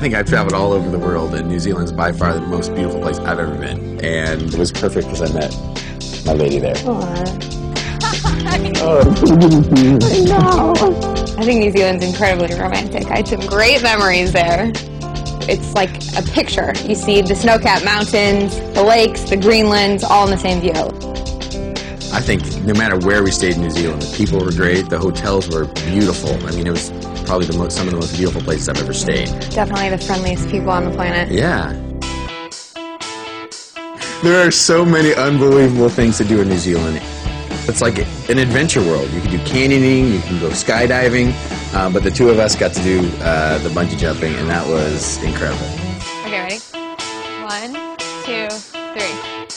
think I've traveled all over the world, and New Zealand's by far the most beautiful place I've ever been. And it was perfect because I met my lady there. I think New Zealand's incredibly romantic. I had some great memories there. It's like a picture. You see the snow-capped mountains, the lakes, the Greenlands, all in the same view. I think no matter where we stayed in New Zealand, the people were great, the hotels were beautiful. I mean, it was probably some of the most beautiful places I've ever stayed. Definitely the friendliest people on the planet. Yeah. There are so many unbelievable things to do in New Zealand. It's like an adventure world. You can do canyoning, you can go skydiving, but the two of us got to do the bungee jumping, and that was incredible. Okay, ready? 1, 2, 3.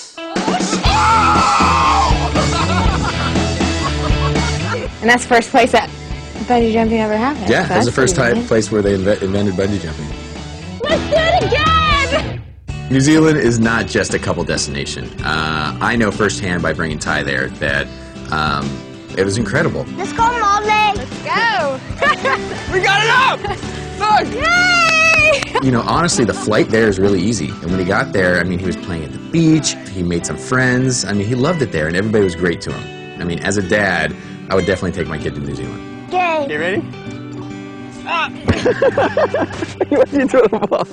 And that's the first place that bungee jumping ever happened. Yeah, so that's the first pretty neat. place where they invented bungee jumping. Let's do it again! New Zealand is not just a couple destination. I know firsthand by bringing Ty there that it was incredible. Let's go, Molly. Let's go! We got it up! Look! Yay! You know, honestly, the flight there is really easy. And when he got there, I mean, he was playing at the beach, he made some friends. I mean, he loved it there, and everybody was great to him. I mean, as a dad, I would definitely take my kid to New Zealand. Okay. Okay, ready? Ah! What are you doing, Mom?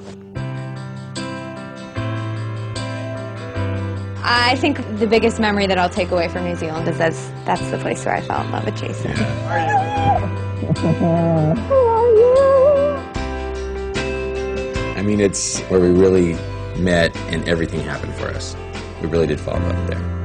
I think the biggest memory that I'll take away from New Zealand is that's the place where I fell in love with Jason. I mean, it's where we really met and everything happened for us. We really did fall in love there.